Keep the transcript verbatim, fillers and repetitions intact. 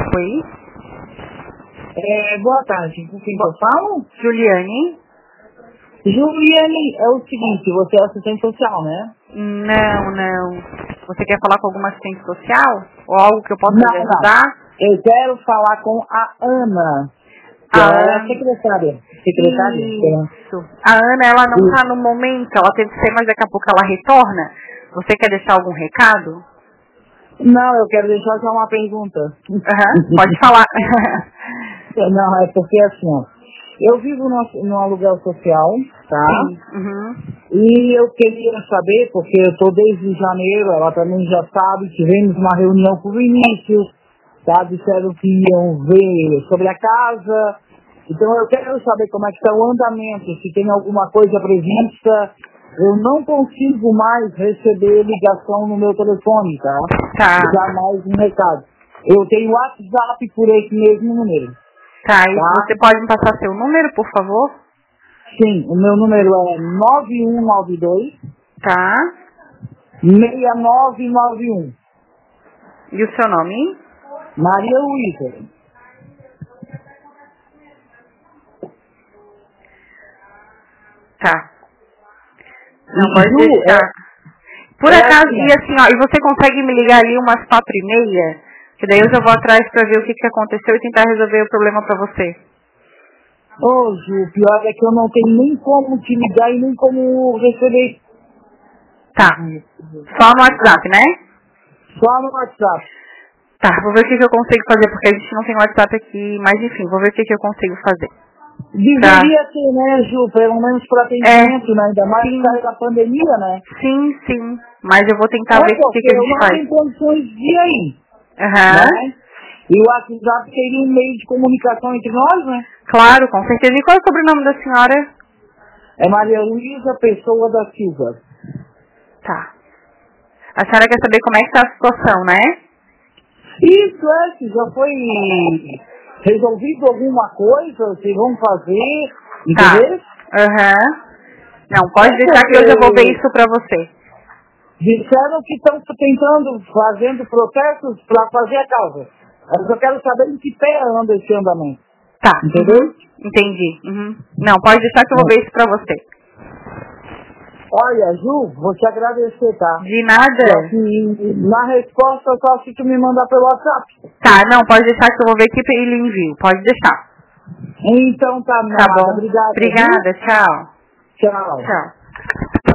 Oi. É, boa tarde. Com quem que eu falo? Juliane. Juliane, é o seguinte, você é assistente social, né? Não, não. Você quer falar com alguma assistente social? Ou algo que eu possa Não, lhe não. ajudar? Eu quero falar com a Ana, que A ela é a Ana. secretária. Secretária? Isso. A Ana, ela não está no momento, ela teve que ser, mas daqui a pouco ela retorna. Você quer deixar algum recado? Não, eu quero deixar só uma pergunta. Uhum. Pode falar. Não, é porque assim, ó, eu vivo no, no aluguel social, tá? Sim. Uhum. E eu queria saber, porque eu estou desde janeiro, ela também já sabe, tivemos uma reunião com o Vinícius, tá? Disseram que iam ver sobre a casa. Então eu quero saber como é que está o andamento, se tem alguma coisa prevista. Eu não consigo mais receber ligação no meu telefone, tá? Tá. Já mais um recado. Eu tenho WhatsApp por esse mesmo número. Tá, e Tá? você pode me passar seu número, por favor? Sim, o meu número é nove um nove dois, Tá. seis nove nove um. E o seu nome? Maria Luísa. Tá. Não E, pode Ju, deixar. é, Por é acaso, assim, e assim, ó, e você consegue me ligar ali umas quatro e meia? Que daí eu já vou atrás pra ver o que, que aconteceu e tentar resolver o problema pra você. ô Ju, o pior é que eu não tenho nem como te ligar e nem como receber. Tá. Só no WhatsApp, né? Só no WhatsApp. Tá, vou ver o que, que eu consigo fazer, porque a gente não tem WhatsApp aqui, mas enfim, vou ver o que, que eu consigo fazer. Tá. Deveria ter, né, Ju, pelo menos para É, atendimento, né? Ainda mais sim, por causa da pandemia, né? sim, sim. Mas eu vou tentar É ver o que, porque que a eu gente não faz. tenho condições de ir aí, Aham. né? E o WhatsApp seria um meio de comunicação entre nós, né? Claro, com certeza. E qual é o sobrenome da senhora? É Maria Luísa Pessoa da Silva. Tá. A senhora quer saber como é que tá a situação, né? Isso é, se já foi resolvido alguma coisa, se vão fazer, Tá. entendeu? Aham. Não, pode É deixar que eu já vou ver porque isso pra você. disseram que estão tentando, fazendo processos para fazer a causa. Mas eu quero saber em que pé anda esse andamento. Tá. Entendeu? Uhum. Entendi. Uhum. Não, pode deixar que eu vou ver isso pra você. Olha, Ju, vou te agradecer, tá? De Só nada. que na resposta só se tu me mandar pelo WhatsApp. Tá, não, pode deixar que eu vou ver aqui e ele envio. Pode deixar. Então tá, minha Tá amada. bom. Obrigada, viu? Obrigada, tchau. Tchau. Tchau.